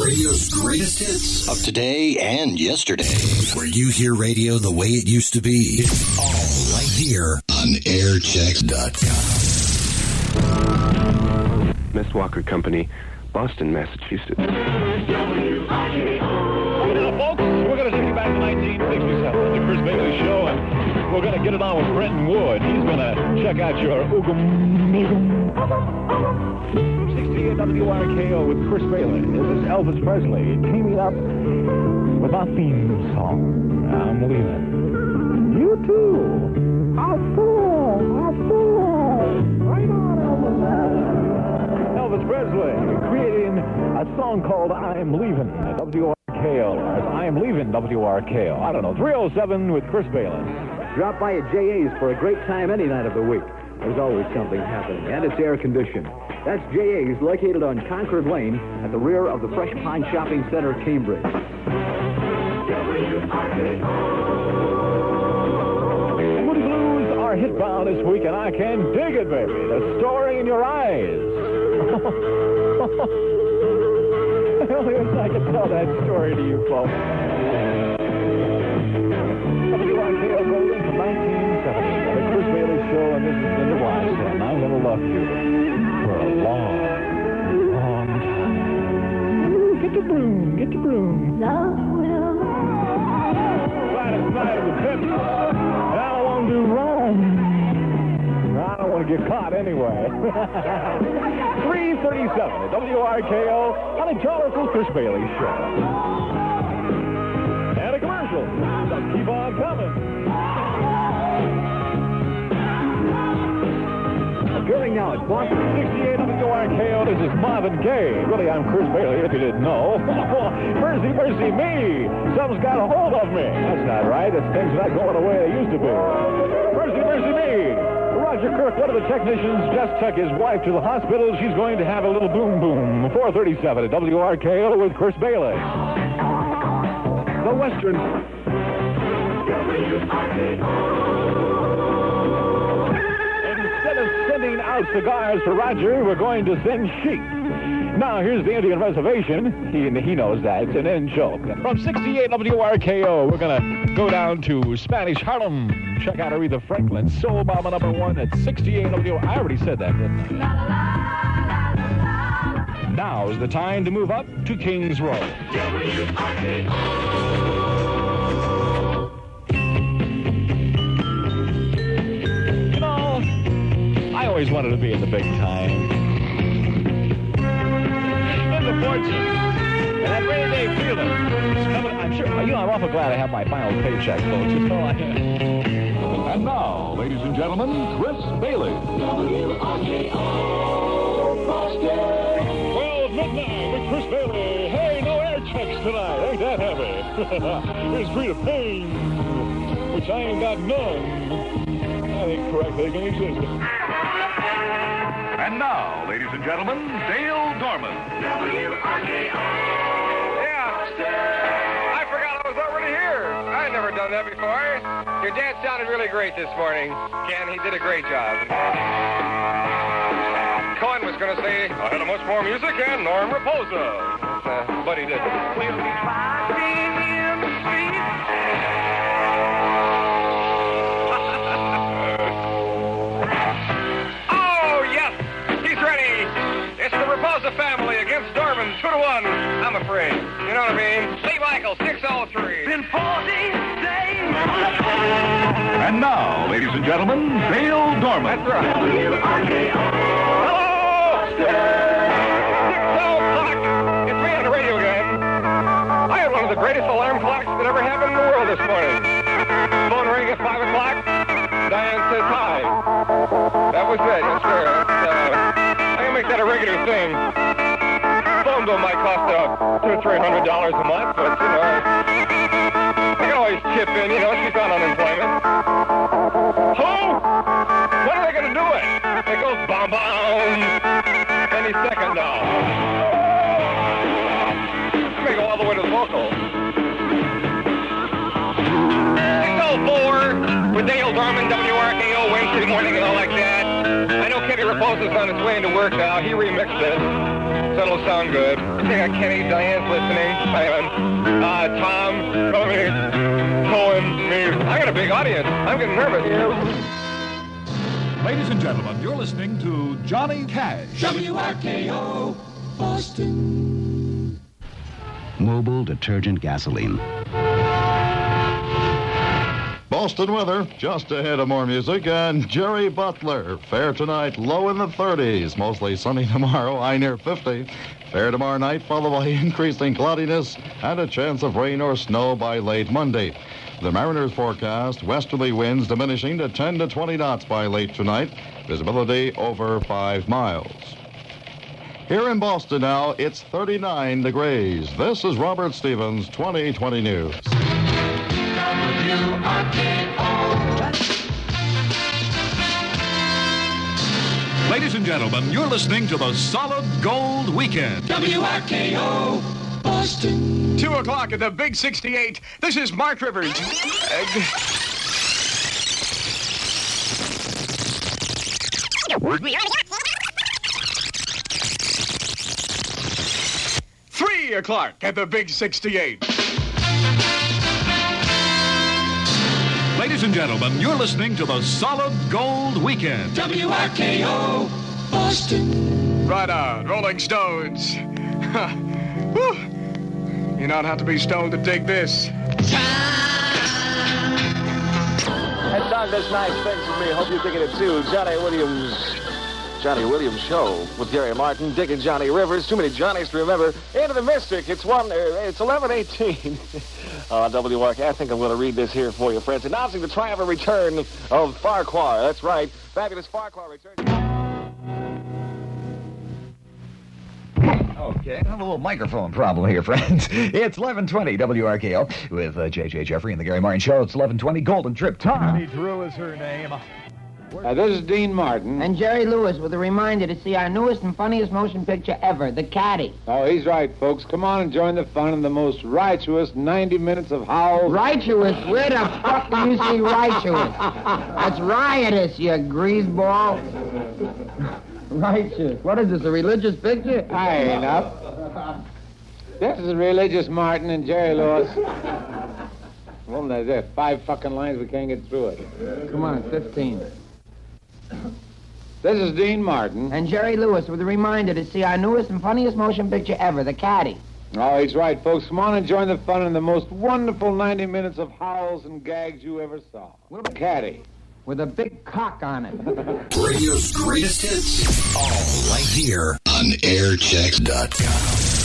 Radio's greatest hits of today and yesterday. Where you hear radio the way it used to be. It's all right here on airchecks.com. Miss Walker Company, Boston, Massachusetts. Folks, we're going to take you back to 1967, the Chris Bailey Show, and we're going to get it on with Brenton Wood. He's going to check out your 68 WRKO with Chris Bailey. This is Elvis Presley teaming up with our theme song, I'm Leaving. You too. I'll fool. Right on, Elvis Presley creating a song called I'm Leaving at WRKO. I'm Leaving WRKO. I don't know, 307 with Chris Bailey. Drop by at J.A.'s for a great time any night of the week. There's always something happening, and it's air-conditioned. That's J.A.'s, located on Concord Lane at the rear of the Fresh Pine Shopping Center, Cambridge. Moody Blues are hitbound this week, and I can dig it, baby. The story in your eyes. Only I can tell that story to you folks. WRKO goes into 1970. The Chris Bailey Show, and this is Linda Wise, and I'm going to love you for a long, long time. Ooh, get the broom. Love will. Gladys Knight of the Pips. And I don't want to do wrong. I don't want to get caught anyway. 337 at WRKO on a colorful Chris Bailey Show. And a commercial. So keep on coming. Appearing now at Boston 68 WRKO. This is Marvin Gaye. Really, I'm Chris Bailey, if you didn't know. Mercy, mercy me. Something's got a hold of me. That's not right. It's things not going the way they used to be. Mercy, mercy me. Roger Kirk, one of the technicians, just took his wife to the hospital. She's going to have a little boom. 437 at WRKO with Chris Bailey. The Western. Instead of sending out cigars for Roger, we're going to send sheep. Now, here's the Indian Reservation. He knows that. It's an in joke. From 68 WRKO, we're going to go down to Spanish Harlem. Check out Aretha Franklin, Soul Mama #1 at 68 WRKO. I already said that, didn't I? Now is the time to move up to Kings Road. You know, I always wanted to be in the big time. In the fortune. And that rainy day feeling. I'm sure, I'm awful glad I have my final paycheck, folks. It's all I have. And now, ladies and gentlemen, Chris Bailey. WRKO Boston. 12 midnight with Chris Bailey. Hey, no air checks tonight. Ain't that heavy? Here's Greta Payne, which I ain't got none. I think correct they can exist. And now, ladies and gentlemen, Dale Dorman. WRKO. Yeah. I forgot I was already here. I had never done that before. Your dad sounded really great this morning. Ken, he did a great job. Cohen was going to say, I had a much more music and Norm Raposa. But he didn't. We'll be driving in the street. Oh, yes. He's ready. It's the Raposa family against Dorman, 2-1, I'm afraid. You know what I mean? Lee Michael, 603. Been 40 days. And now, ladies and gentlemen, Dale Dorman. That's right. Hello! 6 o'clock. It's me on the radio again. I had one of the greatest alarm clocks that ever happened in the world this morning. Phone rang at 5 o'clock. Diane says hi. That was it, yes, sir. I can make that a regular thing. Phone bill might cost $200 or $300 a month, but, you know, I can always chip in, you know, she's on unemployment. Who? When are they going to do it? It goes bomb. Any second now. I may go all the way to the vocal. 604 with Dale Dorman, WRKO, Wednesday morning and all like that. I know Kenny Raposa's on his way into work now. He remixed it. That'll sound good. I think Kenny, Diane's listening. Tom, Tony, Cohen, me. I got a big audience. I'm getting nervous. Ladies and gentlemen, you're listening to Johnny Cash. WRKO, Boston. Mobile detergent gasoline. Boston weather, just ahead of more music, and Jerry Butler. Fair tonight, low in the 30s. Mostly sunny tomorrow, high near 50. Fair tomorrow night, followed by increasing cloudiness and a chance of rain or snow by late Monday. The Mariners forecast, westerly winds diminishing to 10 to 20 knots by late tonight. Visibility over 5 miles. Here in Boston now, it's 39 degrees. This is Robert Stevens, 2020 News. Ladies and gentlemen, you're listening to the Solid Gold Weekend. WRKO, Boston. 2 o'clock at the Big 68. This is Mark Rivers. 3 o'clock at the Big 68. Ladies and gentlemen, you're listening to the Solid Gold Weekend. WRKO, Boston. Right on, Rolling Stones. Whew. You don't have to be stoned to dig this. That song does nice things for me. Hope you're digging it too. Johnny Williams Show with Gary Martin, digging Johnny Rivers. Too many Johnnies to remember. Into the Mystic. It's 11:18 on WRK. I think I'm going to read this here for you, friends. Announcing the triumphant return of Farquhar. That's right. Fabulous Farquhar returns. Okay, I have a little microphone problem here, friends. It's 11:20 WRKO with J.J. Jeffrey and the Gary Martin Show. It's 11:20 Golden Trip time. Penny Drew is her name. This is Dean Martin. And Jerry Lewis with a reminder to see our newest and funniest motion picture ever, The Caddy. Oh, he's right, folks. Come on and join the fun in the most righteous 90 minutes of howls. Righteous? Where the fuck do you see righteous? That's riotous, you greaseball. Righteous. What is this, a religious picture? High enough. This is religious Martin and Jerry Lewis. Well, there's 5 fucking lines. We can't get through it. Come on, 15. This is Dean Martin. And Jerry Lewis with a reminder to see our newest and funniest motion picture ever, The Caddy. Oh, he's right, folks. Come on and join the fun in the most wonderful 90 minutes of howls and gags you ever saw. The Caddy. With a big cock on it. Radio's greatest hits, all right here on airchecks.com.